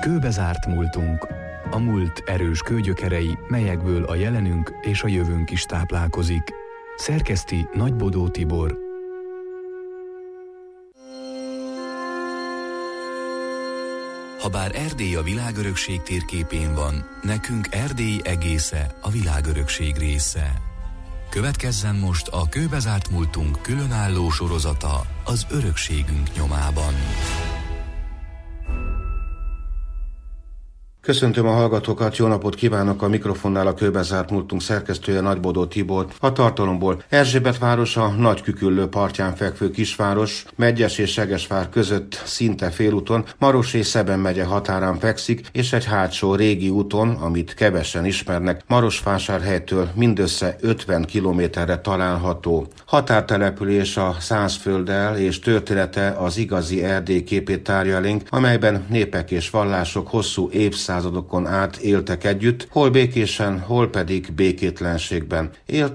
Kőbe zárt múltunk. A múlt erős kőgyökerei, melyekből a jelenünk és a jövőnk is táplálkozik. Szerkeszti Nagybodó Tibor. Habár Erdély a világörökség térképén van, nekünk Erdély egésze a világörökség része. Következzen most a Kőbe zárt múltunk különálló sorozata az örökségünk nyomában. Köszöntöm a hallgatókat, jó napot kívánok, a mikrofonnál a Kőbe zárt múltunk szerkesztője Nagybodó Tibor. A tartalomból: Erzsébetváros a Nagyküküllő partján fekvő kisváros, Medgyes és Segesvár között szinte félúton, Maros és Szeben megye határán fekszik, és egy hátsó régi úton, amit kevesen ismernek, Marosvásárhelytől mindössze 50 kilométerre található. Határtelepülés a Szászfölddel, és története az igazi Erdély képét tárja elénk, amelyben népek és vallások hosszú évszázadokon át éltek együtt, hol békésen, hol pedig békétlenségben.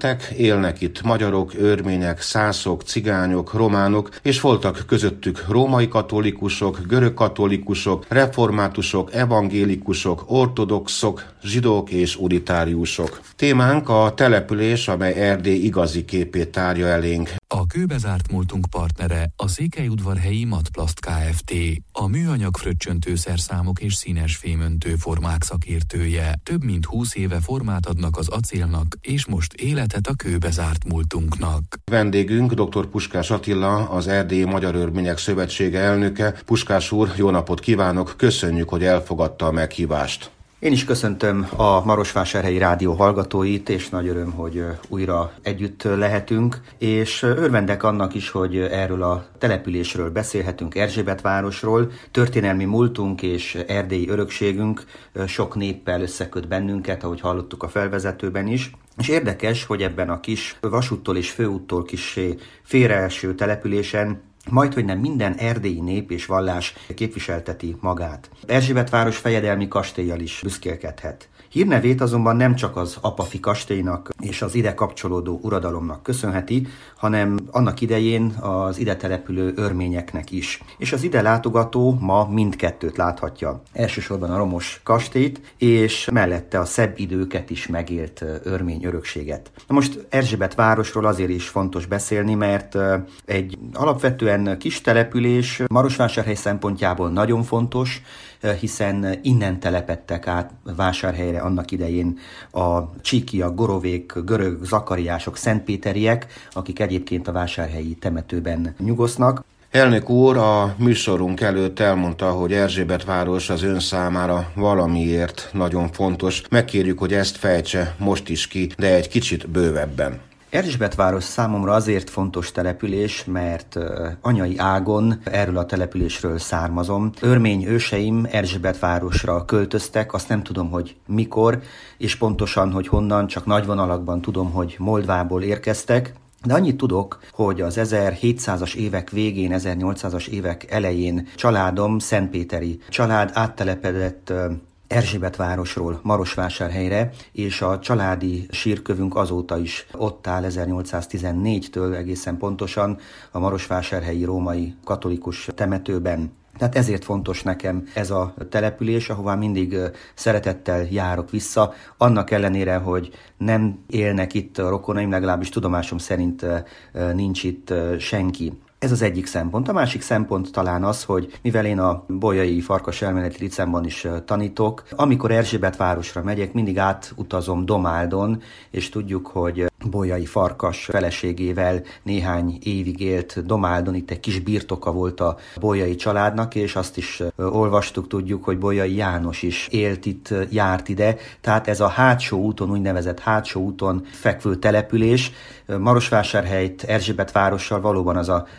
Élnek itt magyarok, örmények, szászok, cigányok, románok, és voltak közöttük római katolikusok, görög katolikusok, reformátusok, evangélikusok, ortodoxok, zsidók és unitáriusok. Témánk a település, amely Erdély igazi képét tárja elénk. A Kőbe zárt múltunk partnere a Székelyudvarhelyi Matplast Kft., a műanyag fröccsöntőszerszámok és színes fémöntő formák szakértője. Több mint 20 éve formát adnak az acélnak, és most életet a Kőbe zárt múltunknak. Vendégünk dr. Puskás Attila, az Erdélyi Magyar Örmények Szövetsége elnöke. Puskás úr, jó napot kívánok, köszönjük, hogy elfogadta a meghívást. Én is köszöntöm a Marosvásárhelyi rádió hallgatóit, és nagy öröm, hogy újra együtt lehetünk, és örvendek annak is, hogy erről a településről beszélhetünk, Erzsébetvárosról. Történelmi múltunk és erdélyi örökségünk sok néppel összeköt bennünket, ahogy hallottuk a felvezetőben is. És érdekes, hogy ebben a kis vasúttól és főúttól kissé félreeső településen majdhogy nem minden erdélyi nép és vallás képviselteti magát. Erzsébetváros fejedelmi kastéllyal is büszkélkedhet. Hírnevét azonban nem csak az Apafi kastélynak és az ide kapcsolódó uradalomnak köszönheti, hanem annak idején az ide települő örményeknek is. És az ide látogató ma mindkettőt láthatja. Elsősorban a romos kastélyt, és mellette a szebb időket is megélt örmény örökséget. Na most Erzsébetvárosról azért is fontos beszélni, mert egy alapvetően kis település, Marosvásárhely szempontjából nagyon fontos, hiszen innen telepedtek át Vásárhelyre annak idején a csíkiak, gorovék, görög zakariások, szentpéteriek, akik egyébként a vásárhelyi temetőben nyugosznak. Elnök úr a műsorunk előtt elmondta, hogy Erzsébetváros az ön számára valamiért nagyon fontos. Megkérjük, hogy ezt fejtse most is ki, de egy kicsit bővebben. Erzsébetváros számomra azért fontos település, mert anyai ágon erről a településről származom. Örmény őseim Erzsébetvárosra költöztek, azt nem tudom, hogy mikor, és pontosan, hogy honnan, csak nagy vonalakban tudom, hogy Moldvából érkeztek. De annyit tudok, hogy az 1700-as évek végén, 1800-as évek elején családom, szentpéteri család áttelepedett Erzsébetvárosról Marosvásárhelyre, és a családi sírkövünk azóta is ott áll 1814-től egészen pontosan a marosvásárhelyi római katolikus temetőben. Tehát ezért fontos nekem ez a település, ahová mindig szeretettel járok vissza, annak ellenére, hogy nem élnek itt a rokonaim, legalábbis tudomásom szerint nincs itt senki. Ez az egyik szempont. A másik szempont talán az, hogy mivel én a Bolyai Farkas Elméleti Licemban is tanítok, amikor Erzsébetvárosra megyek, mindig átutazom Domáldon, és tudjuk, hogy Bolyai Farkas feleségével néhány évig élt Domáldon, itt egy kis birtoka volt a Bolyai családnak, és azt is olvastuk, tudjuk, hogy Bolyai János is élt itt, járt ide, tehát ez a hátsó úton, úgynevezett hátsó úton fekvő település, Marosvásárhelyt Erzsébetvárossal valóban az a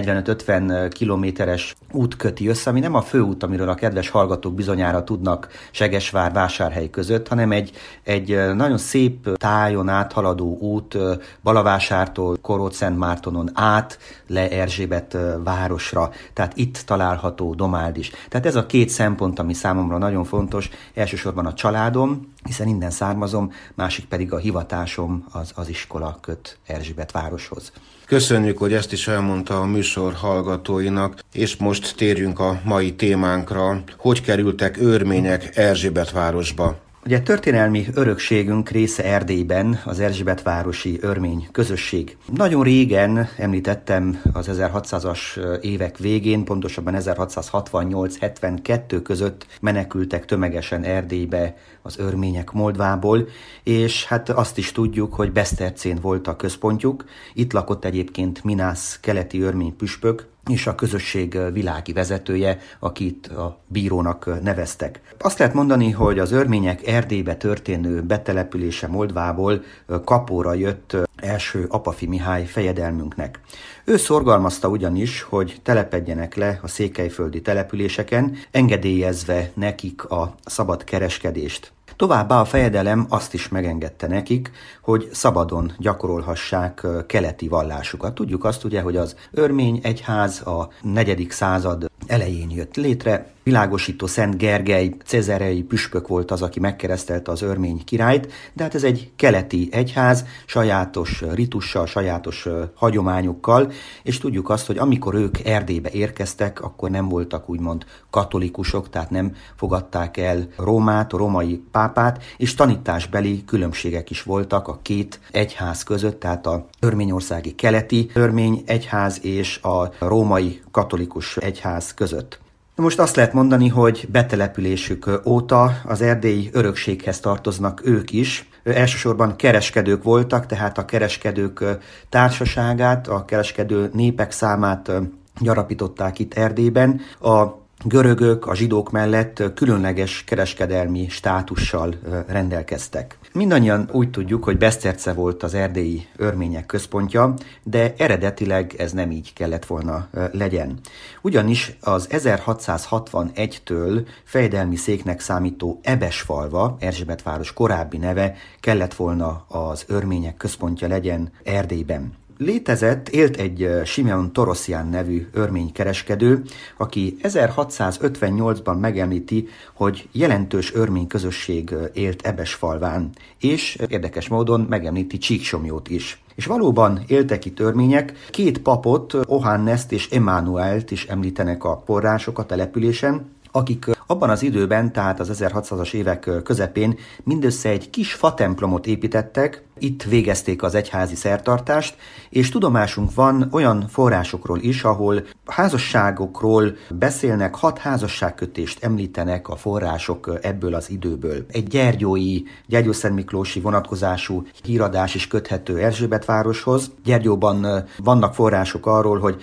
45-50 kilométeres út köti össze, ami nem a főút, amiről a kedves hallgatók bizonyára tudnak Segesvár, Vásárhely között, hanem egy nagyon szép tájon áthaladó út Balavásártól Koróc-Szentmártonon át le Erzsébet városra, tehát itt található Domáld is. Tehát ez a két szempont, ami számomra nagyon fontos, elsősorban a családom, hiszen innen származom, másik pedig a hivatásom, az iskola köt Erzsébet városhoz. Köszönjük, hogy ezt is elmondta a műsor hallgatóinak, és most térjünk a mai témánkra. Hogy kerültek örmények Erzsébetvárosba? Ugye történelmi örökségünk része Erdélyben az erzsébetvárosi örmény közösség. Nagyon régen, említettem az 1600-as évek végén, pontosabban 1668-72 között menekültek tömegesen Erdélybe az örmények Moldvából, és hát azt is tudjuk, hogy Besztercén volt a központjuk. Itt lakott egyébként Minász keleti örmény püspök, és a közösség világi vezetője, akit a bírónak neveztek. Azt lehet mondani, hogy az örmények Erdélybe történő betelepülése Moldvából kapóra jött első Apafi Mihály fejedelmünknek. Ő szorgalmazta ugyanis, hogy telepedjenek le a székelyföldi településeken, engedélyezve nekik a szabad kereskedést. Továbbá a fejedelem azt is megengedte nekik, hogy szabadon gyakorolhassák keleti vallásukat. Tudjuk azt ugye, hogy az örmény egyház a 4. század elején jött létre. Világosító Szent Gergely cezerei püspök volt az, aki megkeresztelte az örmény királyt, de hát ez egy keleti egyház, sajátos ritussal, sajátos hagyományokkal, és tudjuk azt, hogy amikor ők Erdélybe érkeztek, akkor nem voltak úgymond katolikusok, tehát nem fogadták el Rómát, a római pápát, és tanításbeli különbségek is voltak a két egyház között, tehát a örményországi keleti örmény egyház és a római katolikus egyház között. Most azt lehet mondani, hogy betelepülésük óta az erdélyi örökséghez tartoznak ők is. Elsősorban kereskedők voltak, tehát a kereskedők társaságát, a kereskedő népek számát gyarapították itt Erdélyben. A görögök, a zsidók mellett különleges kereskedelmi státussal rendelkeztek. Mindannyian úgy tudjuk, hogy Beszterce volt az erdélyi örmények központja, de eredetileg ez nem így kellett volna legyen. Ugyanis az 1661-től fejedelmi széknek számító Ebesfalva, Erzsébetváros korábbi neve, kellett volna az örmények központja legyen Erdélyben. Élt egy Simeon Torosszián nevű örménykereskedő, aki 1658-ban megemlíti, hogy jelentős örmény közösség élt Ebesfalván, és érdekes módon megemlíti Csíksomlyót is. És valóban éltek itt örmények, két papot, Ohannest és Emmanuelt is említenek a források a településen, akik abban az időben, tehát az 1600-as évek közepén mindössze egy kis fatemplomot építettek, itt végezték az egyházi szertartást, és tudomásunk van olyan forrásokról is, ahol házasságokról beszélnek, 6 házasságkötést említenek a források ebből az időből. Egy Gyergyószentmiklósi vonatkozású híradás is köthető Erzsébetvároshoz. Gyergyóban vannak források arról, hogy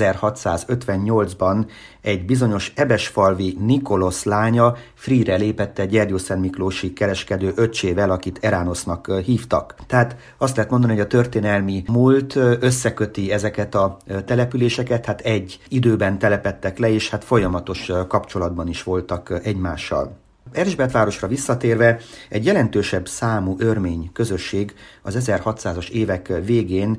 1658-ban egy bizonyos ebesfalvi Nikolosz lánya Frigyre lépett egy Gyergyószentmiklósi kereskedő öccsével, akit Eránosznak hívtak. Tehát azt lehet mondani, hogy a történelmi múlt összeköti ezeket a településeket, hát egy időben telepedtek le, és hát folyamatos kapcsolatban is voltak egymással. Erzsébetvárosra visszatérve, egy jelentősebb számú örmény közösség az 1600-as évek végén,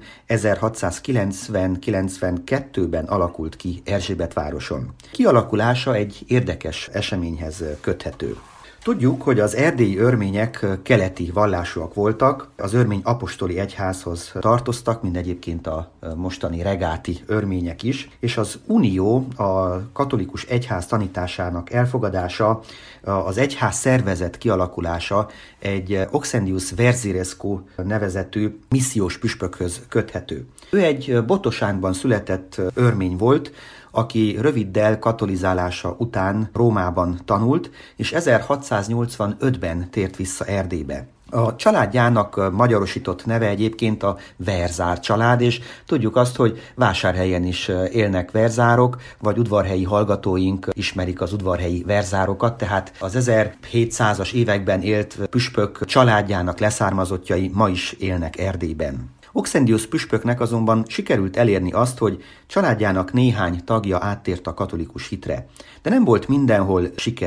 1690-92-ben alakult ki Erzsébetvároson. Kialakulása egy érdekes eseményhez köthető. Tudjuk, hogy az erdélyi örmények keleti vallásúak voltak, az örmény apostoli egyházhoz tartoztak, mint egyébként a mostani regáti örmények is, és az unió, a katolikus egyház tanításának elfogadása, az egyház szervezet kialakulása egy Oxendius Verzirescu nevezetű missziós püspökhöz köthető. Ő egy Botosánban született örmény volt, aki röviddel katolizálása után Rómában tanult, és 1685-ben tért vissza Erdélybe. A családjának magyarosított neve egyébként a Verzár család, és tudjuk azt, hogy Vásárhelyen is élnek verzárok, vagy udvarhelyi hallgatóink ismerik az udvarhelyi verzárokat, tehát az 1700-as években élt püspök családjának leszármazottjai ma is élnek Erdélyben. Oxendius püspöknek azonban sikerült elérni azt, hogy családjának néhány tagja áttért a katolikus hitre, de nem volt mindenhol sikere.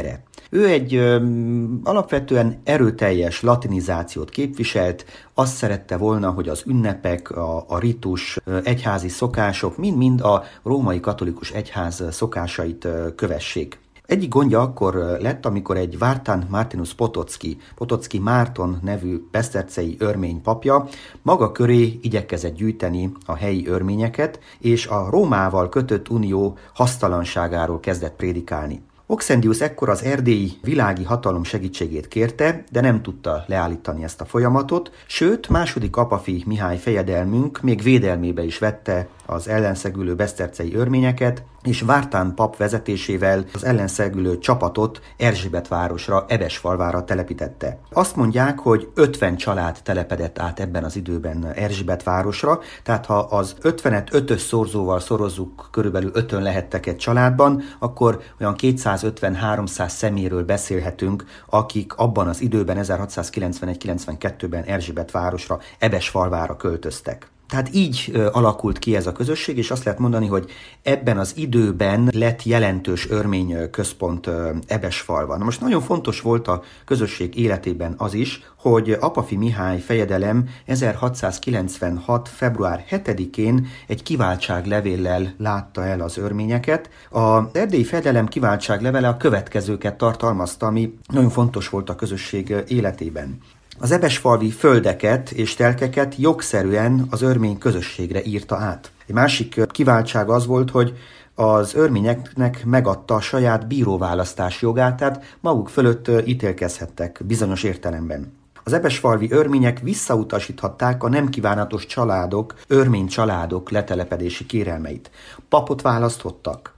Ő egy alapvetően erőteljes latinizációt képviselt, azt szerette volna, hogy az ünnepek, a ritus, egyházi szokások mind-mind a római katolikus egyház szokásait kövessék. Egyik gondja akkor lett, amikor egy Vártán Martinus Potocki Márton nevű besztercei örmény papja maga köré igyekezett gyűjteni a helyi örményeket, és a Rómával kötött unió hasztalanságáról kezdett prédikálni. Auxentius ekkor az erdélyi világi hatalom segítségét kérte, de nem tudta leállítani ezt a folyamatot, sőt, második Apafi Mihály fejedelmünk még védelmébe is vette az ellenszegülő besztercei örményeket, és Vártán pap vezetésével az ellenszegülő csapatot Erzsébetvárosra, Ebesfalvára telepítette. Azt mondják, hogy 50 család telepedett át ebben az időben Erzsébetvárosra, tehát ha az 50-et 5-ös szorzóval szorozzuk, körülbelül 5-ön lehettek egy családban, akkor olyan 250-300 személyről beszélhetünk, akik abban az időben, 1691-92-ben Erzsébetvárosra, Ebesfalvára költöztek. Tehát így alakult ki ez a közösség, és azt lehet mondani, hogy ebben az időben lett jelentős örmény központ Ebesfalva. Na most nagyon fontos volt a közösség életében az is, hogy Apafi Mihály fejedelem 1696. február 7-én egy kiváltságlevéllel látta el az örményeket. Az erdélyi fejedelem kiváltságlevele a következőket tartalmazta, ami nagyon fontos volt a közösség életében. Az ebesfalvi földeket és telkeket jogszerűen az örmény közösségre írta át. Egy másik kiváltság az volt, hogy az örményeknek megadta a saját bíróválasztás jogát, tehát maguk fölött ítélkezhettek bizonyos értelemben. Az ebesfalvi örmények visszautasíthatták a nem kívánatos családok, örmény családok letelepedési kérelmeit. Papot választhattak.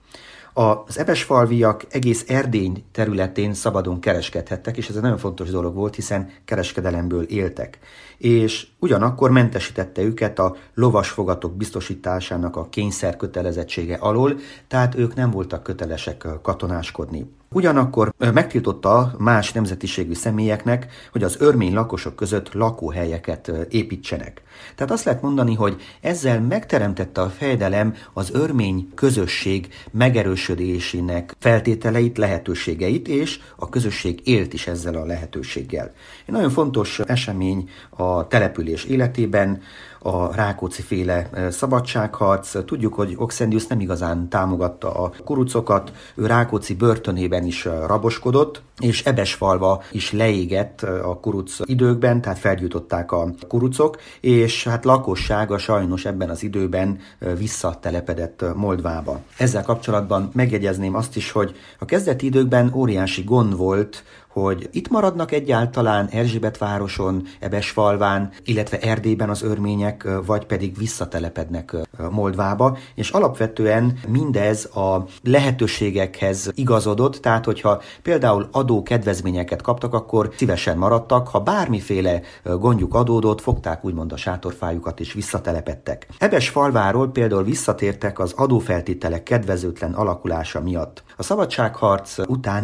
Az ebesfalviak egész Erdély területén szabadon kereskedhettek, és ez egy nagyon fontos dolog volt, hiszen kereskedelemből éltek. És ugyanakkor mentesítette őket a lovasfogatok biztosításának a kényszerkötelezettsége alól, tehát ők nem voltak kötelesek katonáskodni. Ugyanakkor megtiltotta más nemzetiségű személyeknek, hogy az örmény lakosok között lakóhelyeket építsenek. Tehát azt lehet mondani, hogy ezzel megteremtette a fejedelem az örmény közösség megerősödésének feltételeit, lehetőségeit, és a közösség élt is ezzel a lehetőséggel. Egy nagyon fontos esemény a település életében, a Rákóczi-féle szabadságharc. Tudjuk, hogy Auxentius nem igazán támogatta a kurucokat, ő Rákóczi börtönében is raboskodott, és Ebesfalva is leégett a kuruc időkben, tehát felgyújtották a kurucok, és hát lakossága sajnos ebben az időben visszatelepedett Moldvába. Ezzel kapcsolatban megjegyezném azt is, hogy a kezdeti időkben óriási gond volt, hogy itt maradnak egyáltalán Erzsébetvároson, Ebesfalván, illetve Erdélyben az örmények, vagy pedig visszatelepednek Moldvába, és alapvetően mindez a lehetőségekhez igazodott, tehát hogyha például adókedvezményeket kaptak, akkor szívesen maradtak, ha bármiféle gondjuk adódott, fogták úgymond a sátorfájukat és visszatelepedtek. Ebesfalváról például visszatértek az adófeltételek kedvezőtlen alakulása miatt. A szabadságharc után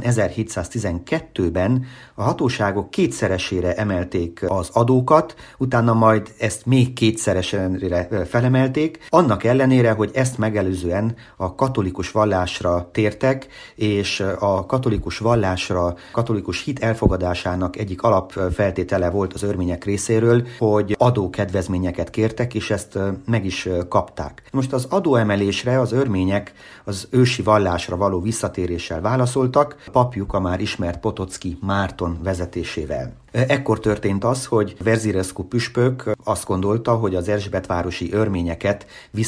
1712-ben a hatóságok kétszeresére emelték az adókat, utána majd ezt még kétszeresére felemelték, annak ellenére, hogy ezt megelőzően a katolikus vallásra tértek, és a katolikus vallásra, katolikus hit elfogadásának egyik alapfeltétele volt az örmények részéről, hogy adókedvezményeket kértek, és ezt meg is kapták. Most az adóemelésre az örmények az ősi vallásra való visszatéréssel válaszoltak, papjuk a már ismert Potocki Márton vezetésével. Ekkor történt az, hogy Verzirescu püspök azt gondolta, hogy az erzsébetvárosi örményeket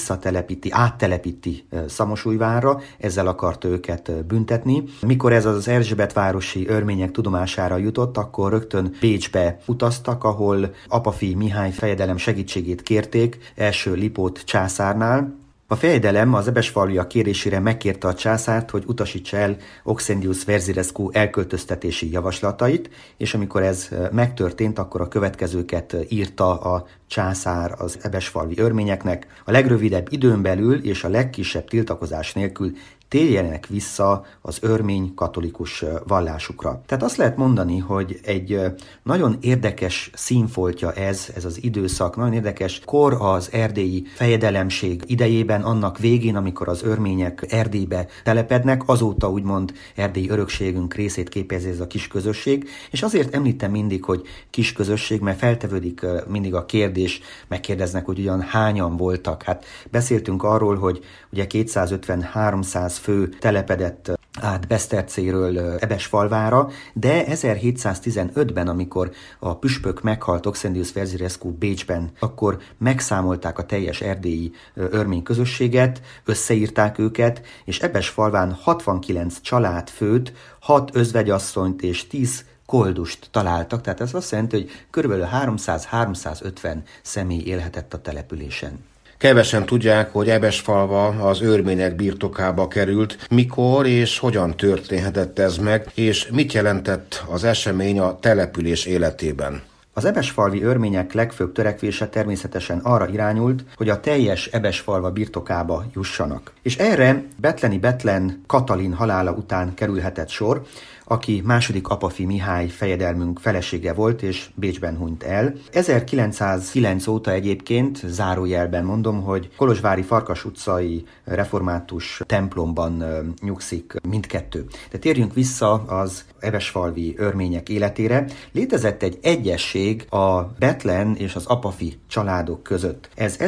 áttelepíti Szamosújvárra, ezzel akarta őket büntetni. Mikor ez az erzsébetvárosi örmények tudomására jutott, akkor rögtön Bécsbe utaztak, ahol Apafi Mihály fejedelem segítségét kérték első Lipót császárnál. A fejedelem az ebesfalviak kérésére megkérte a császárt, hogy utasítsa el Auxentius Verzirescu elköltöztetési javaslatait, és amikor ez megtörtént, akkor a következőket írta a császár az ebesfalvi örményeknek. A legrövidebb időn belül és a legkisebb tiltakozás nélkül térjenek vissza az örmény katolikus vallásukra. Tehát azt lehet mondani, hogy egy nagyon érdekes színfoltja ez az időszak, nagyon érdekes kor az erdélyi fejedelemség idejében, annak végén, amikor az örmények Erdélybe telepednek, azóta úgymond erdélyi örökségünk részét képezi ez a kis közösség, és azért említem mindig, hogy kis közösség, mert feltevődik mindig a kérdés, megkérdeznek, hogy ugyan hányan voltak. Hát beszéltünk arról, hogy ugye 250-300 fő telepedett át Besztercéről Ebesfalvára, de 1715-ben, amikor a püspök meghalt, Oxendius Verzirescu Bécsben, akkor megszámolták a teljes erdélyi örmény közösséget, összeírták őket, és Ebesfalván 69 családfőt, 6 özvegyasszonyt és 10 koldust találtak, tehát ez azt jelenti, hogy körülbelül 300-350 személy élhetett a településen. Kevesen tudják, hogy Ebesfalva az örmények birtokába került, mikor és hogyan történhetett ez meg, és mit jelentett az esemény a település életében. Az ebesfalvi örmények legfőbb törekvése természetesen arra irányult, hogy a teljes Ebesfalva birtokába jussanak. És erre Bethleni Bethlen Katalin halála után kerülhetett sor, aki második Apafi Mihály fejedelmünk felesége volt, és Bécsben hunyt el. 1909 óta egyébként, zárójelben mondom, hogy Kolozsvári Farkas utcai református templomban nyugszik mindkettő. De térjünk vissza az ebesfalvi örmények életére. Létezett egy egyesség a Bethlen és az Apafi családok között. Ez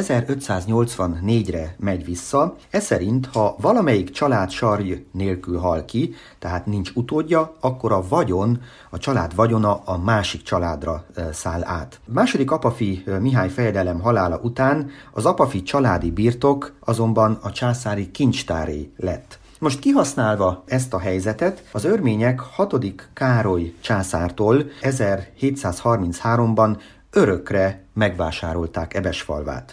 1584-re megy vissza. Ez szerint, ha valamelyik család sarj nélkül hal ki, tehát nincs utódja, akkor a család vagyona a másik családra száll át. Második Apafi Mihály fejedelem halála után az Apafi családi birtok azonban a császári kincstáré lett. Most kihasználva ezt a helyzetet, az örmények 6. Károly császártól 1733-ban örökre megvásárolták Ebesfalvát.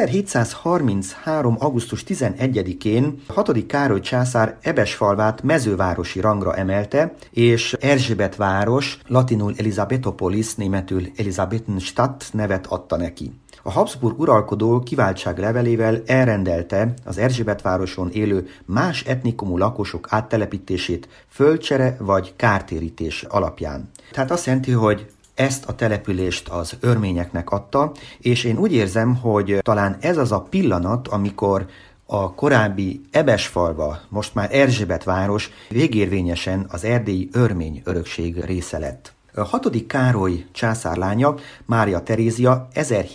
1733. augusztus 11-én 6. Károly császár Ebesfalvát mezővárosi rangra emelte, és Erzsébet város, latinul Elisabethopolis, németül Elisabethenstadt nevet adta neki. A Habsburg uralkodó kiváltság levelével elrendelte az Erzsébetvároson élő más etnikumú lakosok áttelepítését földcsere vagy kártérítés alapján. Tehát azt jelenti, hogy ezt a települést az örményeknek adta, és én úgy érzem, hogy talán ez az a pillanat, amikor a korábbi Ebesfalva, most már Erzsébetváros végérvényesen az erdélyi örmény örökség része lett. A 6. Károly császárlánya, Mária Terézia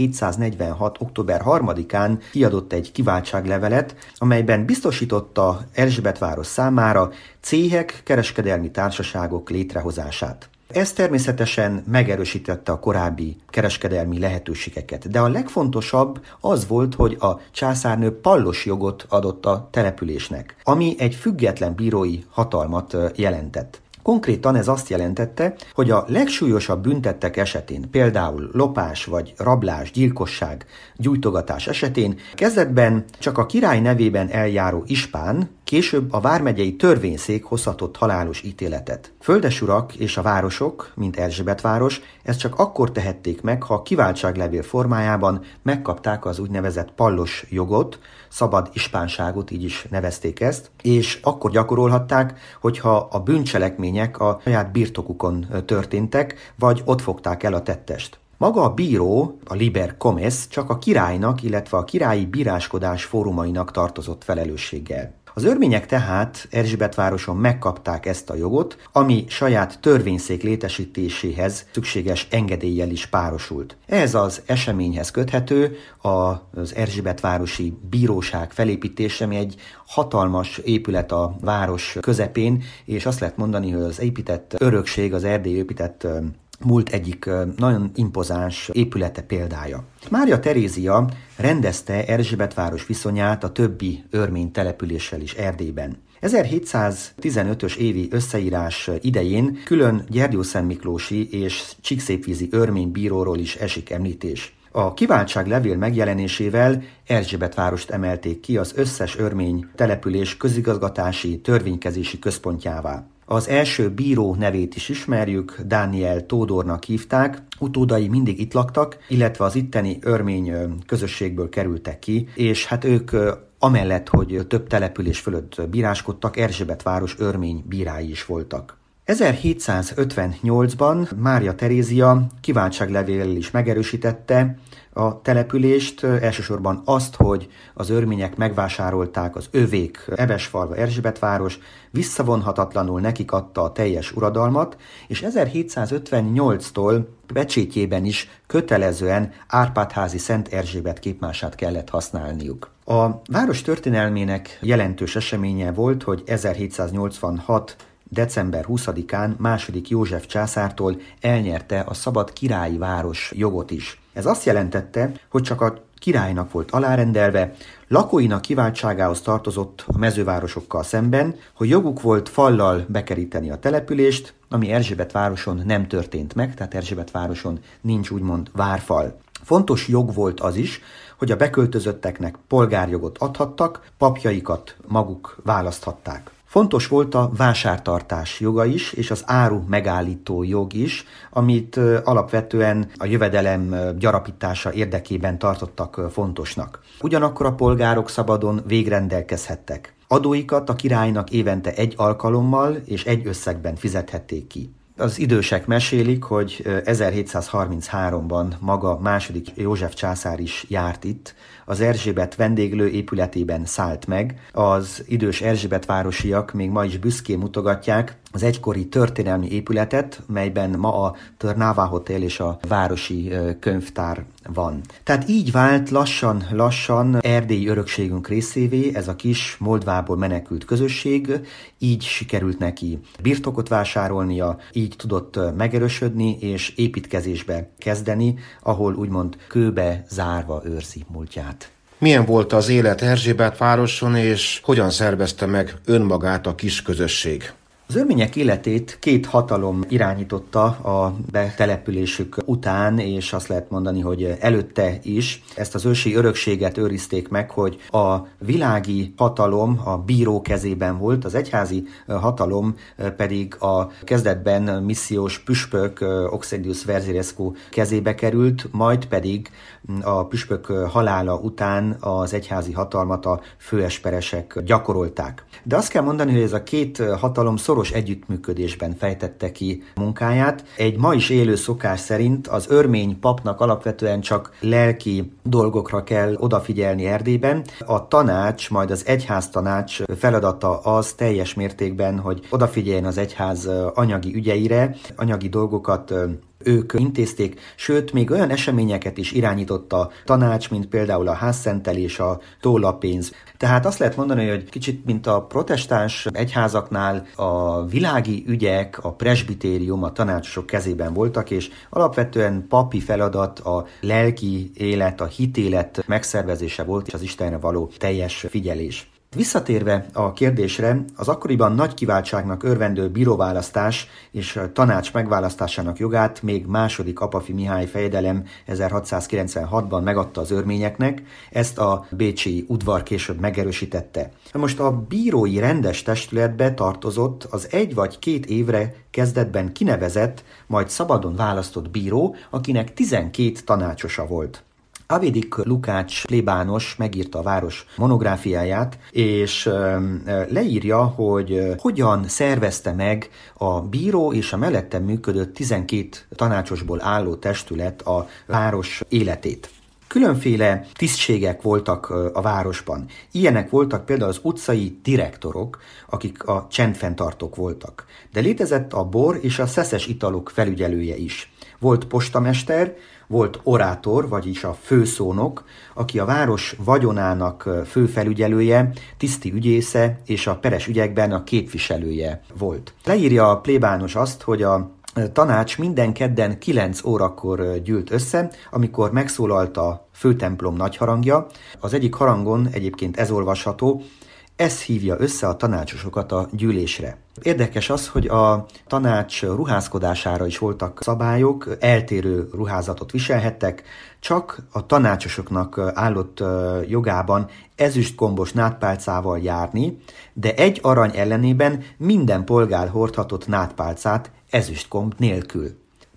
1746. október 3-án kiadott egy kiváltságlevelet, amelyben biztosította Erzsébetváros számára céhek, kereskedelmi társaságok létrehozását. Ez természetesen megerősítette a korábbi kereskedelmi lehetőségeket, de a legfontosabb az volt, hogy a császárnő pallos jogot adott a településnek, ami egy független bírói hatalmat jelentett. Konkrétan ez azt jelentette, hogy a legsúlyosabb büntettek esetén, például lopás vagy rablás, gyilkosság, gyújtogatás esetén kezdetben csak a király nevében eljáró ispán, később a vármegyei törvényszék hozhatott halálos ítéletet. Földesurak és a városok, mint Erzsébetváros, ezt csak akkor tehették meg, ha a kiváltságlevél formájában megkapták az úgynevezett pallos jogot, szabad ispánságot, így is nevezték ezt, és akkor gyakorolhatták, hogyha a bűncselekmények a saját birtokukon történtek, vagy ott fogták el a tettest. Maga a bíró, a liber comes csak a királynak, illetve a királyi bíráskodás fórumainak tartozott felelősséggel. Az örmények tehát Erzsébetvároson megkapták ezt a jogot, ami saját törvényszék létesítéséhez szükséges engedéllyel is párosult. Ez az eseményhez köthető az Erzsébetvárosi bíróság felépítése, ami egy hatalmas épület a város közepén, és azt lehet mondani, hogy az épített örökség, az erdélyi épített múlt egyik nagyon impozáns épülete példája. Mária Terézia rendezte Erzsébetváros viszonyát a többi örmény településsel is Erdélyben. 1715-ös évi összeírás idején külön Gyergyószentmiklósi és Csíkszépvízi örmény bíróról is esik említés. A kiváltságlevél megjelenésével Erzsébetvárost emelték ki az összes örmény település közigazgatási, törvénykezési központjává. Az első bíró nevét is ismerjük, Dániel Tódornak hívták, utódai mindig itt laktak, illetve az itteni örmény közösségből kerültek ki, és hát ők amellett, hogy több település fölött bíráskodtak, Erzsébetváros örmény bírái is voltak. 1758-ban Mária Terézia kiváltságlevéllel is megerősítette a települést, elsősorban azt, hogy az örmények megvásárolták az övék Ebesfalva Erzsébetváros, visszavonhatatlanul nekik adta a teljes uradalmat, és 1758-tól pecsétjében is kötelezően Árpád-házi Szent Erzsébet képmását kellett használniuk. A város történelmének jelentős eseménye volt, hogy 1786. december 20-án II. József császártól elnyerte a szabad királyi város jogot is. Ez azt jelentette, hogy csak a királynak volt alárendelve, lakóinak kiváltságához tartozott a mezővárosokkal szemben, hogy joguk volt fallal bekeríteni a települést, ami Erzsébetvároson nem történt meg, tehát Erzsébetvároson nincs úgymond várfal. Fontos jog volt az is, hogy a beköltözötteknek polgárjogot adhattak, papjaikat maguk választhatták. Fontos volt a vásártartás joga is, és az áru megállító jog is, amit alapvetően a jövedelem gyarapítása érdekében tartottak fontosnak. Ugyanakkor a polgárok szabadon végrendelkezhettek. Adóikat a királynak évente egy alkalommal és egy összegben fizethették ki. Az idősek mesélik, hogy 1733-ban maga II. József császár is járt itt, az Erzsébet vendéglő épületében szállt meg. Az idős erzsébetvárosiak még ma is büszkén mutogatják az egykori történelmi épületet, melyben ma a Trnava Hotel és a városi könyvtár van. Tehát így vált lassan erdélyi örökségünk részévé ez a kis Moldvából menekült közösség, így sikerült neki birtokot vásárolnia, így tudott megerősödni és építkezésbe kezdeni, ahol úgymond kőbe zárva őrzi múltját. Milyen volt az élet Erzsébetvároson, és hogyan szervezte meg önmagát a kis közösség? Az örmények életét két hatalom irányította a betelepülésük után, és azt lehet mondani, hogy előtte is. Ezt az ősi örökséget őrizték meg, hogy a világi hatalom a bíró kezében volt, az egyházi hatalom pedig a kezdetben missziós püspök Oxendius Verzirescu kezébe került, majd pedig a püspök halála után az egyházi hatalmat a főesperesek gyakorolták. De azt kell mondani, hogy ez a két hatalom szoros együttműködésben fejtette ki munkáját. Egy ma is élő szokás szerint az örmény papnak alapvetően csak lelki dolgokra kell odafigyelni Erdélyben. A tanács, majd az egyháztanács feladata az teljes mértékben, hogy odafigyeljen az egyház anyagi ügyeire, anyagi dolgokat ők intézték, sőt, még olyan eseményeket is irányított a tanács, mint például a házszentelés, a tólapénz. Tehát azt lehet mondani, hogy kicsit, mint a protestáns egyházaknál a világi ügyek, a presbitérium, a tanácsosok kezében voltak, és alapvetően papi feladat a lelki élet, a hitélet megszervezése volt, és az Istenre való teljes figyelés. Visszatérve a kérdésre, az akkoriban nagy kiváltságnak örvendő bíróválasztás és tanács megválasztásának jogát még II. Apafi Mihály fejedelem 1696-ban megadta az örményeknek, ezt a bécsi udvar később megerősítette. Most a bírói rendes testületbe tartozott az 1 vagy 2 évre kezdetben kinevezett, majd szabadon választott bíró, akinek 12 tanácsosa volt. Avédik Lukács plébános megírta a város monográfiáját, és leírja, hogy hogyan szervezte meg a bíró és a mellette működő 12 tanácsosból álló testület a város életét. Különféle tisztségek voltak a városban. Ilyenek voltak például az utcai direktorok, akik a csendfenntartók voltak. De létezett a bor és a szeszes italok felügyelője is. Volt postamester, volt orátor, vagyis a főszónok, aki a város vagyonának főfelügyelője, tiszti ügyésze és a peres ügyekben a képviselője volt. Leírja a plébános azt, hogy a tanács minden kedden 9 órakor gyűlt össze, amikor megszólalt a főtemplom nagyharangja. Az egyik harangon egyébként ez olvasható: ez hívja össze a tanácsosokat a gyűlésre. Érdekes az, hogy a tanács ruházkodására is voltak szabályok, eltérő ruházatot viselhettek, csak a tanácsosoknak állott jogában ezüstkombos nádpálcával járni, de 1 arany ellenében minden polgár hordhatott nádpálcát ezüstkomb nélkül.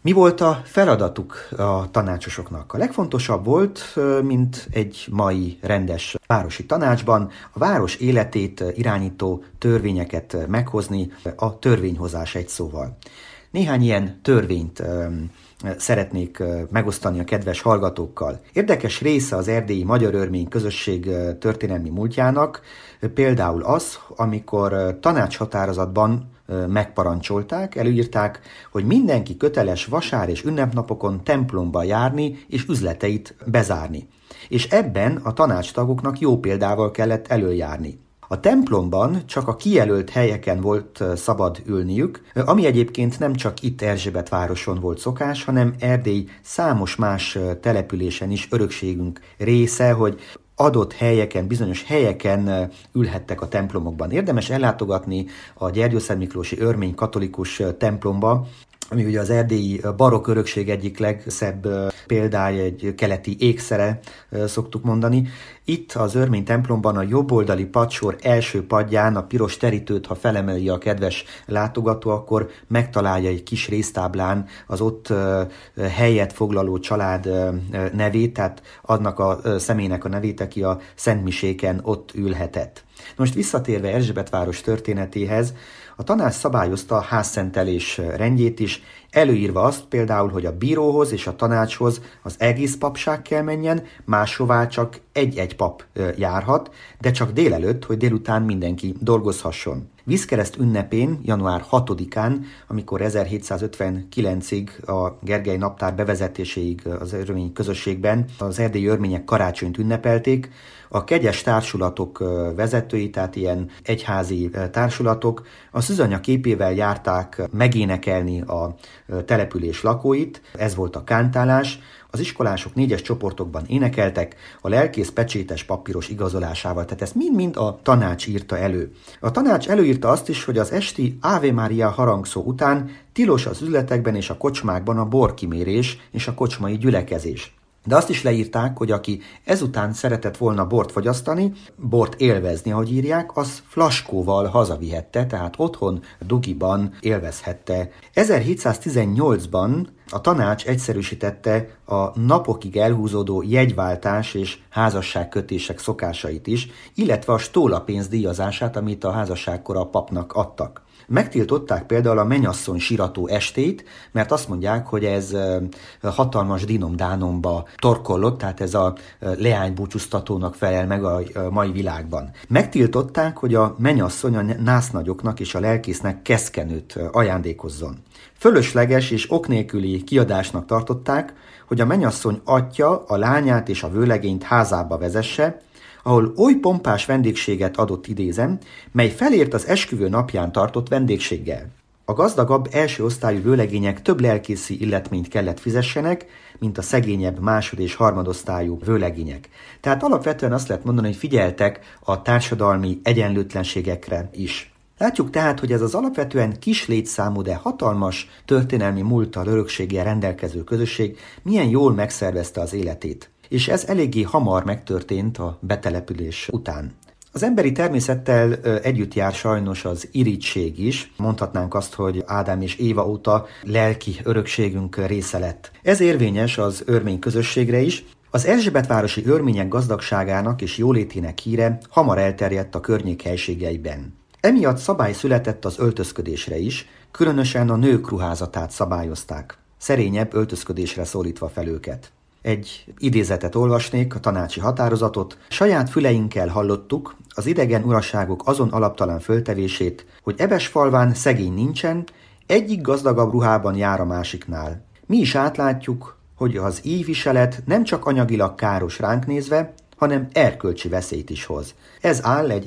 Mi volt a feladatuk a tanácsosoknak? A legfontosabb volt, mint egy mai rendes városi tanácsban, a város életét irányító törvényeket meghozni, a törvényhozás egy szóval. Néhány ilyen törvényt szeretnék megosztani a kedves hallgatókkal. Érdekes része az erdélyi magyar-örmény közösség történelmi múltjának például az, amikor tanácshatározatban megparancsolták, előírták, hogy mindenki köteles vasár és ünnepnapokon templomba járni és üzleteit bezárni. És ebben a tanácstagoknak jó példával kellett előjárni. A templomban csak a kijelölt helyeken volt szabad ülniük, ami egyébként nem csak itt Erzsébetvároson volt szokás, hanem Erdély számos más településen is örökségünk része, hogy adott helyeken, bizonyos helyeken ülhettek a templomokban. Érdemes ellátogatni a Gyergyószentmiklósi örmény katolikus templomba, ami ugye az erdélyi barokk örökség egyik legszebb példája, egy keleti ékszere szoktuk mondani. Itt az örmény templomban a jobboldali padsor első padján a piros terítőt, ha felemeli a kedves látogató, akkor megtalálja egy kis résztáblán az ott helyet foglaló család nevét, tehát annak a személynek a nevét, aki a szentmiséken ott ülhetett. Most visszatérve Erzsébetváros történetéhez, a tanács szabályozta a házszentelés rendjét is, előírva azt például, hogy a bíróhoz és a tanácshoz az egész papság kell menjen, máshová csak egy-egy pap járhat, de csak délelőtt, hogy délután mindenki dolgozhasson. Vízkereszt ünnepén, január 6-án, amikor 1759-ig a Gergely naptár bevezetéséig az örmény közösségben az erdélyi örmények karácsonyt ünnepelték, a kegyes társulatok vezetői, tehát ilyen egyházi társulatok a szűzanya képével járták megénekelni a település lakóit, ez volt a kántálás. Az iskolások 4-es csoportokban énekeltek, a lelkész pecsétes papíros igazolásával, tehát ezt mind-mind a tanács írta elő. A tanács előírta azt is, hogy az esti Ave Maria harangszó után tilos az üzletekben és a kocsmákban a borkimérés és a kocsmai gyülekezés. De azt is leírták, hogy aki ezután szeretett volna bort fogyasztani, bort élvezni, ahogy írják, az flaskóval hazavihette, tehát otthon, dugiban élvezhette. 1718-ban a tanács egyszerűsítette a napokig elhúzódó jegyváltás és házasságkötések szokásait is, illetve a stólapénz díjazását, amit a házasságkor a papnak adtak. Megtiltották például a mennyasszony sirató estét, mert azt mondják, hogy ez hatalmas dinom-dánomba torkollott, tehát ez a leánybúcsúztatónak felel meg a mai világban. Megtiltották, hogy a mennyasszony a násznagyoknak és a lelkésznek keszkenőt ajándékozzon. Fölösleges és ok nélküli kiadásnak tartották, hogy a mennyasszony atya a lányát és a vőlegényt házába vezesse, ahol oly pompás vendégséget adott, idézem, mely felért az esküvő napján tartott vendégséggel. A gazdagabb első osztályú vőlegények több lelkészi illetményt kellett fizessenek, mint a szegényebb másod- és harmadosztályú vőlegények. Tehát alapvetően azt lehet mondani, hogy figyeltek a társadalmi egyenlőtlenségekre is. Látjuk tehát, hogy ez az alapvetően kis létszámú, de hatalmas történelmi múlttal, örökséggel rendelkező közösség milyen jól megszervezte az életét. És ez eléggé hamar megtörtént a betelepülés után. Az emberi természettel együtt jár sajnos az irigység is. Mondhatnánk azt, hogy Ádám és Éva óta lelki örökségünk része lett. Ez érvényes az örmény közösségre is. Az erzsébetvárosi örmények gazdagságának és jólétének híre hamar elterjedt a környék helységeiben. Emiatt szabály született az öltözködésre is, különösen a nők ruházatát szabályozták, szerényebb öltözködésre szólítva fel őket. Egy idézetet olvasnék, a tanácsi határozatot. Saját füleinkkel hallottuk az idegen uraságok azon alaptalan föltevését, hogy Ebesfalván szegény nincsen, egyik gazdagabb ruhában jár a másiknál. Mi is átlátjuk, hogy az így viselet nem csak anyagilag káros ránk nézve, hanem erkölcsi veszélyt is hoz. Ez áll egy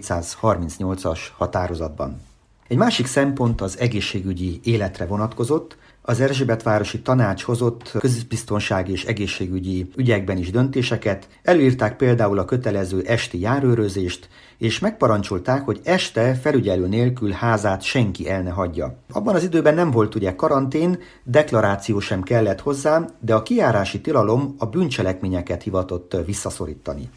1738-as határozatban. Egy másik szempont az egészségügyi életre vonatkozott. Az Erzsébetvárosi tanács hozott közbiztonsági és egészségügyi ügyekben is döntéseket, előírták például a kötelező esti járőrözést, és megparancsolták, hogy este felügyelő nélkül házát senki el ne hagyja. Abban az időben nem volt ugye karantén, deklaráció sem kellett hozzá, de a kijárási tilalom a bűncselekményeket hivatott visszaszorítani.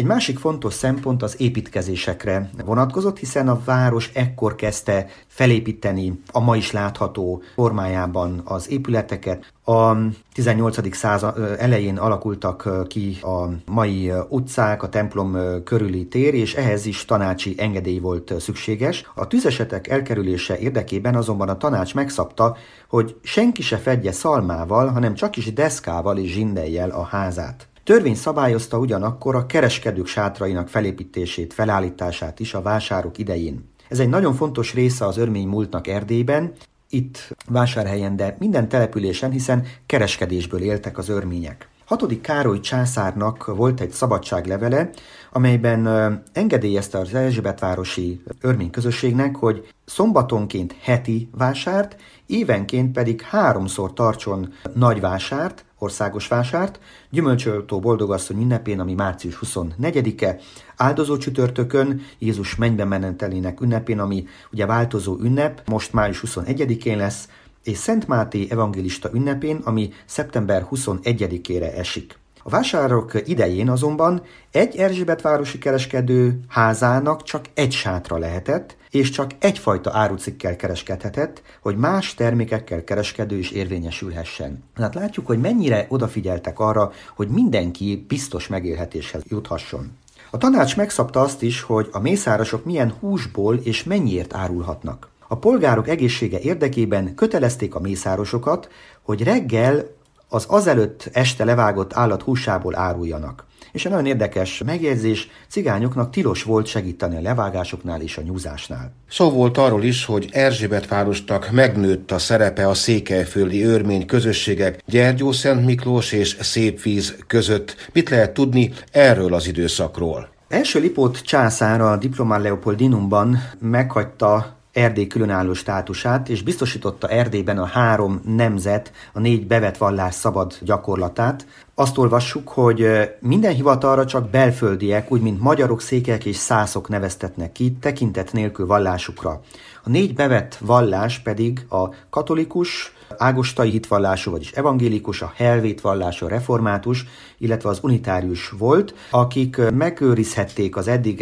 Egy másik fontos szempont az építkezésekre vonatkozott, hiszen a város ekkor kezdte felépíteni a ma is látható formájában az épületeket. A 18. század elején alakultak ki a mai utcák, a templom körüli tér, és ehhez is tanácsi engedély volt szükséges. A tüzesetek elkerülése érdekében azonban a tanács megszabta, hogy senki se fedje szalmával, hanem csak is deszkával és zsindellyel a házát. Törvény szabályozta ugyanakkor a kereskedők sátrainak felépítését, felállítását is a vásárok idején. Ez egy nagyon fontos része az örmény múltnak Erdélyben, itt Vásárhelyen, de minden településen, hiszen kereskedésből éltek az örmények. 6. Károly császárnak volt egy szabadságlevele, amelyben engedélyezte az erzsébetvárosi örmény közösségnek, hogy szombatonként heti vásárt, évenként pedig 3-szor tartson nagy vásárt, országos vásárt, Gyümölcsöltó Boldogasszony ünnepén, ami március 24-e, áldozó csütörtökön, Jézus mennybe menetelének ünnepén, ami ugye változó ünnep, most május 21-én lesz, és Szent Máté evangélista ünnepén, ami szeptember 21-ére esik. A vásárok idején azonban egy erzsébetvárosi kereskedő házának csak egy sátra lehetett, és csak egyfajta árucikkel kereskedhetett, hogy más termékekkel kereskedő is érvényesülhessen. Hát látjuk, hogy mennyire odafigyeltek arra, hogy mindenki biztos megélhetéshez juthasson. A tanács megszabta azt is, hogy a mészárosok milyen húsból és mennyiért árulhatnak. A polgárok egészsége érdekében kötelezték a mészárosokat, hogy reggel az azelőtt este levágott állat húsából áruljanak. És egy nagyon érdekes megjegyzés, cigányoknak tilos volt segíteni a levágásoknál és a nyúzásnál. Szó volt arról is, hogy Erzsébetvárosnak megnőtt a szerepe a székelyföldi örmény közösségek Gyergyó Szent Miklós és Szépvíz között. Mit lehet tudni erről az időszakról? Első Lipót császár a Diplomán Leopoldinumban meghagyta Erdély különálló státusát, és biztosította Erdélyben a 3 nemzet, a 4 bevett vallás szabad gyakorlatát. Azt olvassuk, hogy minden hivatalra csak belföldiek, úgy mint magyarok, székelyek és szászok neveztetnek ki, tekintet nélkül vallásukra. A 4 bevett vallás pedig a katolikus, ágostai hitvallású, vagyis evangélikus, a helvét vallású, a református, illetve az unitárius volt, akik megőrizhették az eddig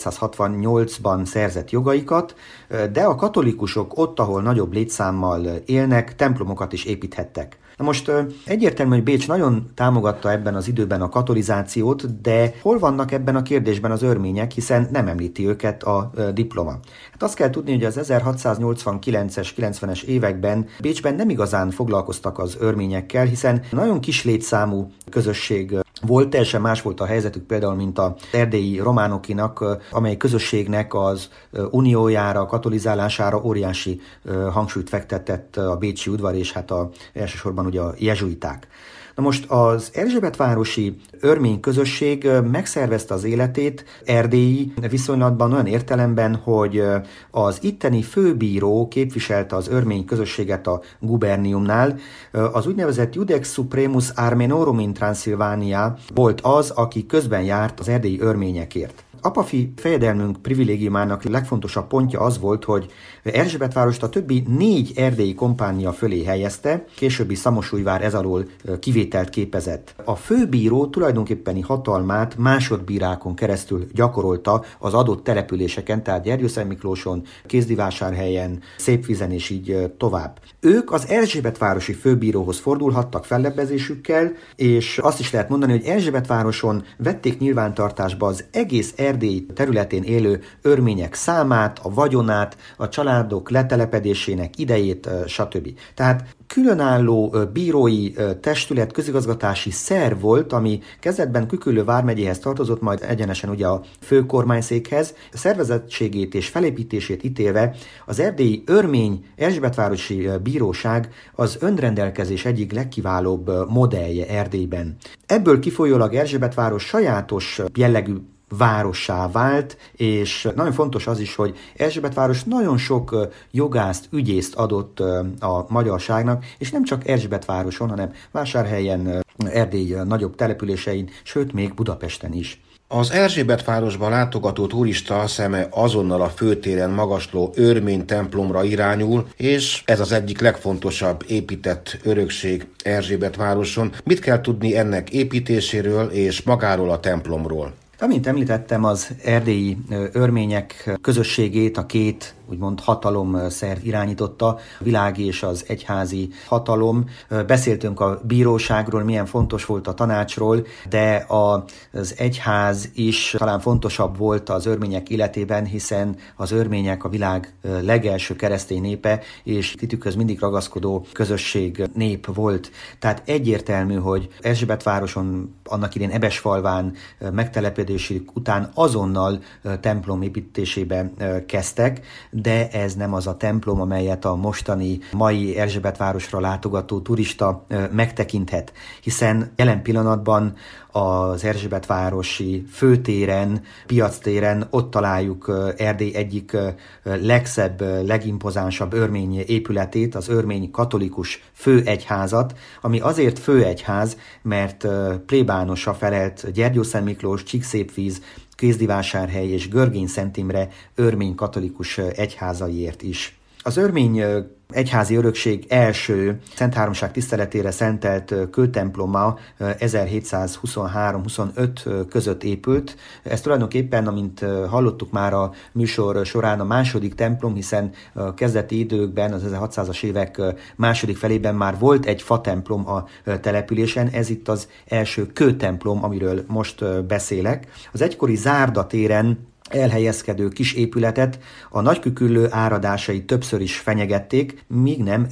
1568-ban szerzett jogaikat, de a katolikusok ott, ahol nagyobb létszámmal élnek, templomokat is építhettek. Na most egyértelmű, hogy Bécs nagyon támogatta ebben az időben a katolizációt, de hol vannak ebben a kérdésben az örmények, hiszen nem említi őket a diploma. Hát azt kell tudni, hogy az 1689-es, 90-es években Bécsben nem igazán foglalkoztak az örményekkel, hiszen nagyon kis létszámú közösség volt, teljesen más volt a helyzetük például, mint az erdélyi románokinak, amely közösségnek az uniójára, katolizálására óriási hangsúlyt fektetett a bécsi udvar, és hát elsősorban ugye a jezsuiták. Na most az erzsébetvárosi örmény közösség megszervezte az életét erdélyi viszonylatban olyan értelemben, hogy az itteni főbíró képviselte az örmény közösséget a guberniumnál. Az úgynevezett Judex Supremus Armenorum in Transylvania volt az, aki közben járt az erdélyi örményekért. Apafi fejedelmünk privilégiumának legfontosabb pontja az volt, hogy Erzsébetvárost a többi 4 erdélyi kompánia fölé helyezte, későbbi Szamosújvár ez alól kivételt képezett. A főbíró tulajdonképpeni hatalmát másodbírákon keresztül gyakorolta az adott településeken, tehát Gyergyószentmiklóson, Kézdivásárhelyen, Szépvízen és így tovább. Ők az erzsébetvárosi főbíróhoz fordulhattak fellebbezésükkel, és azt is lehet mondani, hogy Erzsébetvároson vették nyilvántartásba az egész Erdély területén élő örmények számát, a vagyonát, a családok letelepedésének idejét, stb. Tehát különálló bírói testület, közigazgatási szerv volt, ami kezdetben Küküllő vármegyéhez tartozott, majd egyenesen ugye a főkormányszékhez. Szervezettségét és felépítését ítélve az erdélyi örmény Erzsébetvárosi bíróság az önrendelkezés egyik legkiválóbb modellje Erdélyben. Ebből kifolyólag Erzsébetváros sajátos jellegű várossá vált, és nagyon fontos az is, hogy Erzsébetváros nagyon sok jogászt, ügyészt adott a magyarságnak, és nem csak Erzsébetvároson, hanem Vásárhelyen, Erdély nagyobb településein, sőt még Budapesten is. Az Erzsébetvárosba látogató turista szeme azonnal a főtéren magasló örmény templomra irányul, és ez az egyik legfontosabb épített örökség Erzsébetvároson. Mit kell tudni ennek építéséről és magáról a templomról? Amint említettem, az erdélyi örmények közösségét a két úgymond hatalomszerv irányította, a világi és az egyházi hatalom. Beszéltünk a bíróságról, milyen fontos volt a tanácsról, de az egyház is talán fontosabb volt az örmények életében, hiszen az örmények a világ legelső keresztény népe, és titükhöz mindig ragaszkodó közösség nép volt. Tehát egyértelmű, hogy Erzsébetvároson, annak idén Ebesfalván megtelepedésük után azonnal templom építésébe kezdtek, de ez nem az a templom, amelyet a mai Erzsébetvárosra látogató turista megtekinthet, hiszen jelen pillanatban az erzsébetvárosi főtéren, piactéren ott találjuk Erdély egyik legszebb, legimpozánsabb örmény épületét, az örmény katolikus főegyházat, ami azért főegyház, mert plébánosa felelt Gyergyószent Miklós, Csíkszépvíz, Kézdivásárhely és Görgény-Szent Imre örmény katolikus egyházaiért is. Az örmény egyházi örökség első Szent Háromság tiszteletére szentelt kőtemploma 1723-25 között épült. Ez tulajdonképpen, amint hallottuk már a műsor során, a második templom, hiszen a kezdeti időkben, az 1600-as évek második felében már volt egy fatemplom a településen, ez itt az első kőtemplom, amiről most beszélek. Az egykori Zárda téren elhelyezkedő kis épületet a Nagyküküllő áradásai többször is fenyegették, míg nem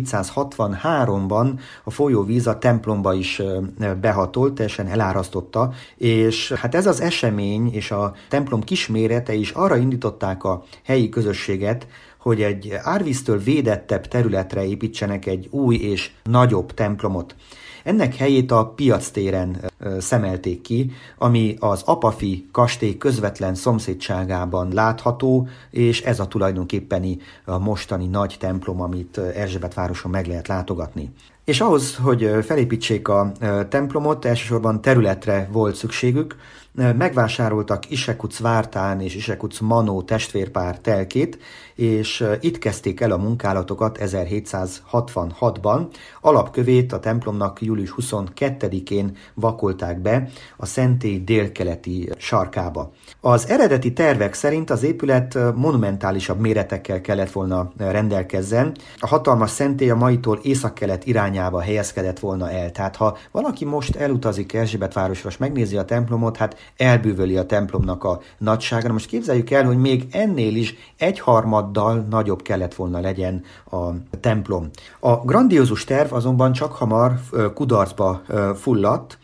1763-ban a folyóvíz a templomba is behatolt, teljesen elárasztotta, és hát ez az esemény és a templom kismérete is arra indították a helyi közösséget, hogy egy árvíztől védettebb területre építsenek egy új és nagyobb templomot. Ennek helyét a piactéren szemelték ki, ami az Apafi kastély közvetlen szomszédságában látható, és ez a tulajdonképpeni a mostani nagy templom, amit Erzsébetvároson meg lehet látogatni. És ahhoz, hogy felépítsék a templomot, elsősorban területre volt szükségük, megvásároltak Isekuc Vártán és Isekuc Manó testvérpár telkét, és itt kezdték el a munkálatokat 1766-ban. Alapkövét a templomnak július 22-én vakolták be a szentély délkeleti sarkába. Az eredeti tervek szerint az épület monumentálisabb méretekkel kellett volna rendelkezzen. A hatalmas szentély a maitól északkelet irányába helyezkedett volna el. Tehát ha valaki most elutazik Erzsébetvárosra, és megnézi a templomot, hát elbűvöli a templomnak a nagyságra. Most képzeljük el, hogy még ennél is egyharmaddal nagyobb kellett volna legyen a templom. A grandiózus terv azonban csak hamar kudarcba fulladt.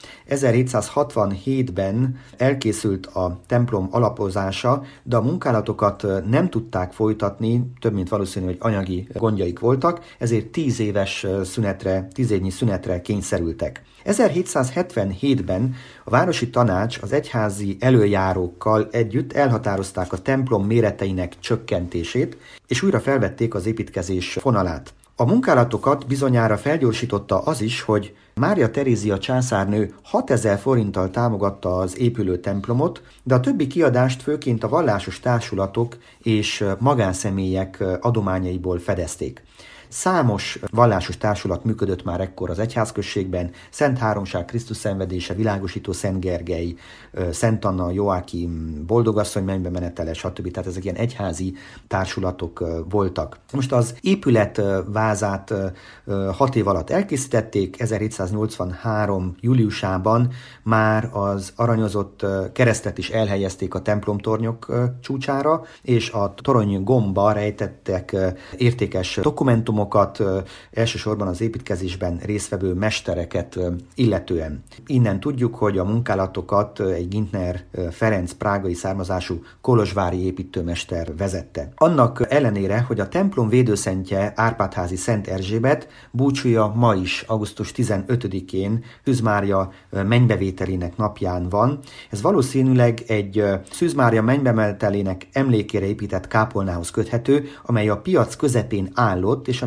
1767-ben elkészült a templom alapozása, de a munkálatokat nem tudták folytatni, több mint valószínű, hogy anyagi gondjaik voltak, ezért 10 évnyi szünetre kényszerültek. 1777-ben a városi tanács az egyházi előjárókkal együtt elhatározták a templom méreteinek csökkentését, és újra felvették az építkezés fonalát. A munkálatokat bizonyára felgyorsította az is, hogy Mária Terézia császárnő 6000 forinttal támogatta az épülő templomot, de a többi kiadást főként a vallásos társulatok és magánszemélyek adományaiból fedezték. Számos vallásos társulat működött már ekkor az egyházközségben, Szent Háromság Krisztus szenvedése, Világosító Szent Gergely, Szent Anna, Joákim, Boldogasszony mennybe menetele, stb. Tehát ezek ilyen egyházi társulatok voltak. Most az épület vázát 6 év alatt elkészítették, 1783. júliusában már az aranyozott keresztet is elhelyezték a templomtornyok csúcsára, és a torony gomba rejtettek értékes dokumentumokat, elsősorban az építkezésben résztvevő mestereket illetően. Innen tudjuk, hogy a munkálatokat egy Gintner Ferenc prágai származású kolozsvári építőmester vezette. Annak ellenére, hogy a templom védőszentje Árpádházi Szent Erzsébet búcsúja ma is, augusztus 15-én Szűz Mária mennybevételének napján van. Ez valószínűleg egy Szűz Mária mennybemenetelének emlékére épített kápolnához köthető, amely a piac közepén állott, és ami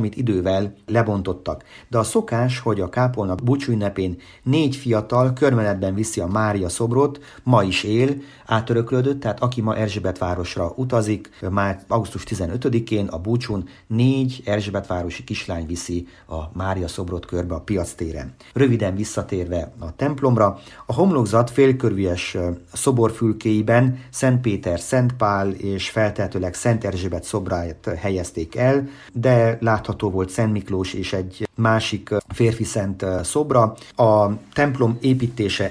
amit idővel lebontottak. De a szokás, hogy a kápolna búcsú ünnepén 4 fiatal körmenetben viszi a Mária szobrot, ma is él, átöröklődött, tehát aki ma Erzsébetvárosra utazik, már augusztus 15-én a búcsún 4 erzsébetvárosi kislány viszi a Mária szobrot körbe a piactéren. Röviden visszatérve a templomra, a homlokzat félkörűes szoborfülkéiben Szent Péter, Szent Pál és feltehetőleg Szent Erzsébet szobrát helyezték el, de látható volt Szent Miklós és egy másik férfi szent szobra. A templom építése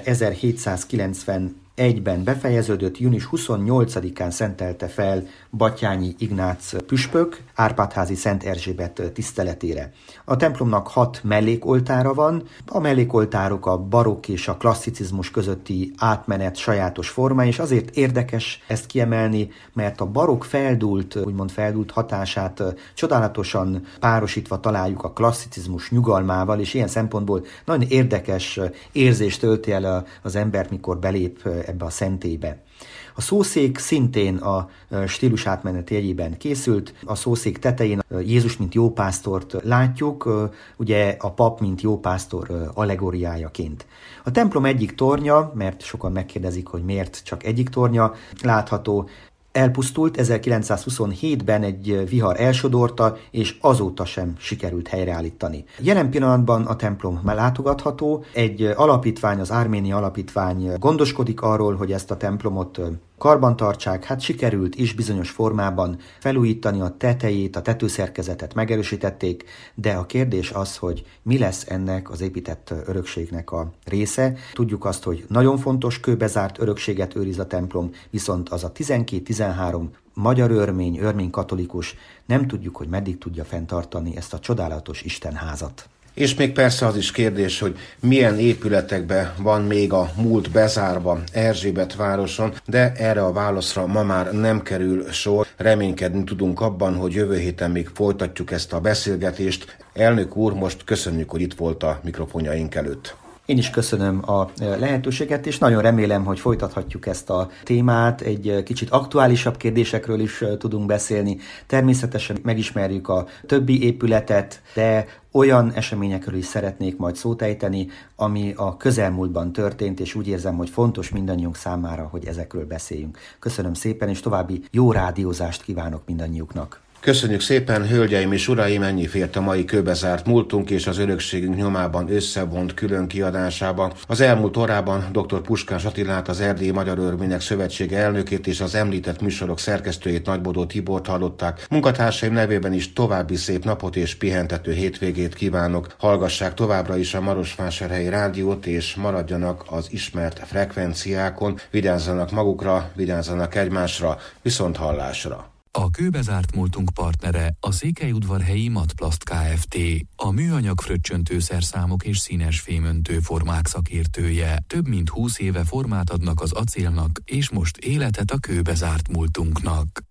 1791-ben befejeződött, június 28-án szentelte fel Batthyány Ignác püspök Árpád-házi Szent Erzsébet tiszteletére. A templomnak 6 mellékoltára van, a mellékoltárok a barokk és a klasszicizmus közötti átmenet sajátos forma, és azért érdekes ezt kiemelni, mert a barokk úgymond feldúlt hatását csodálatosan párosítva találjuk a klasszicizmus nyugalmával, és ilyen szempontból nagyon érdekes érzést tölti el az embert, mikor belép ebbe a szentélybe. A szószék szintén a stílus átmenet jegyében készült. A szószék tetején Jézus, mint jópásztort látjuk, ugye a pap, mint jópásztor allegóriájaként. A templom egyik tornya, mert sokan megkérdezik, hogy miért csak egyik tornya, látható, elpusztult, 1927-ben egy vihar elsodorta, és azóta sem sikerült helyreállítani. Jelen pillanatban a templom látogatható, egy alapítvány, az Arménia Alapítvány gondoskodik arról, hogy ezt a templomot karbantartsák, hát sikerült is bizonyos formában felújítani a tetejét, a tetőszerkezetet megerősítették, de a kérdés az, hogy mi lesz ennek az épített örökségnek a része. Tudjuk azt, hogy nagyon fontos kőbezárt örökséget őriz a templom, viszont az a 12-13 magyar örmény katolikus, nem tudjuk, hogy meddig tudja fenntartani ezt a csodálatos istenházat. És még persze az is kérdés, hogy milyen épületekben van még a múlt bezárva Erzsébetvároson, de erre a válaszra ma már nem kerül sor. Reménykedni tudunk abban, hogy jövő héten még folytatjuk ezt a beszélgetést. Elnök úr, most köszönjük, hogy itt volt a mikrofonjaink előtt. Én is köszönöm a lehetőséget, és nagyon remélem, hogy folytathatjuk ezt a témát. Egy kicsit aktuálisabb kérdésekről is tudunk beszélni. Természetesen megismerjük a többi épületet, de olyan eseményekről is szeretnék majd szót ejteni, ami a közelmúltban történt, és úgy érzem, hogy fontos mindannyiunk számára, hogy ezekről beszéljünk. Köszönöm szépen, és további jó rádiózást kívánok mindannyiuknak. Köszönjük szépen, hölgyeim és uraim, ennyi fért a mai Kőbezárt múltunk és az örökségünk nyomában összevont külön kiadásába. Az elmúlt órában dr. Puskás Attilát, az Erdélyi Magyar Örmények Szövetsége elnökét és az említett műsorok szerkesztőjét, Nagybodó Tibort hallották. Munkatársaim nevében is további szép napot és pihentető hétvégét kívánok. Hallgassák továbbra is a Marosvásárhelyi Rádiót, és maradjanak az ismert frekvenciákon. Vigyázzanak magukra, vigyázzanak egymásra, viszont hallásra. A Kőbezárt múltunk partnere a Székelyudvarhelyi Matplast Kft., a műanyag fröccsöntőszerszámok és színes fémöntő formák szakértője. Több mint 20 éve formát adnak az acélnak, és most életet a kőbezárt múltunknak.